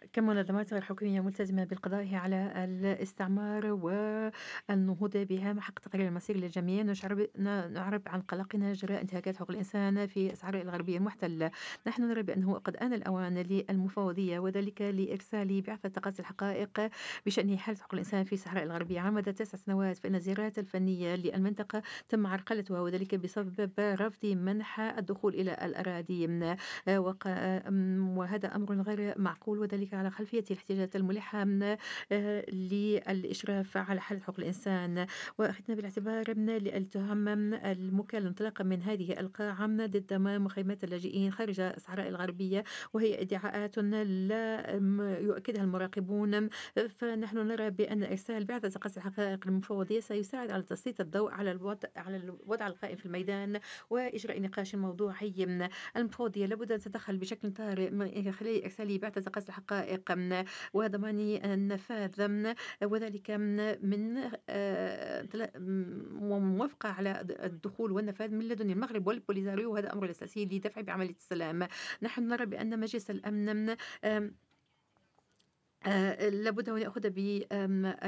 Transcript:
كمنظمات غير حكومية ملتزمة بالقضاء على الاستعمار والنهوض بها مع حق تقرير المصير للجميع، نعرب عن قلقنا جراء انتهاكات حقوق الإنسان في الصحراء الغربية المحتلة. نحن نرى بأنه قد آن الأوان للمفوضية، وذلك لإرسال بعثة تقاصي الحقائق بشأن حالة حقوق الإنسان في الصحراء الغربية. على مدى 9 سنوات فإن الزيارات الفنية للمنطقة تم عرقلتها، وذلك بسبب رفض منح الدخول إلى الأراضي. وهذا أمر غير معقول، وذلك على خلفية الاحتجاجات الملحة للإشراف على حالة حقوق الإنسان. وأخذنا بالاعتبار التهم الموكل انطلاقا من هذه القاعة ضد مخيمات اللاجئين خارج الصحراء الغربية، وهي ادعاءات لا يؤكدها المراقبون. فنحن نرى بأن إرسال بعثة تقصي الحقائق المفوضية سيساعد على تسليط الضوء على الوضع القائم في الميدان وإجراء نقاش موضوعي. المفوضية لابد أن تتدخل بشكل طارئ من خلال إرسال بعثة تقصي الحقائق وضمان النفاذ، وذلك من موافقة على الدخول والنفاذ من لدن المغرب والبوليزاريو، وهذا أمر أساسي لدفع بعملية السلام. نحن نرى بأن مجلس الأمن لابد أن يأخذ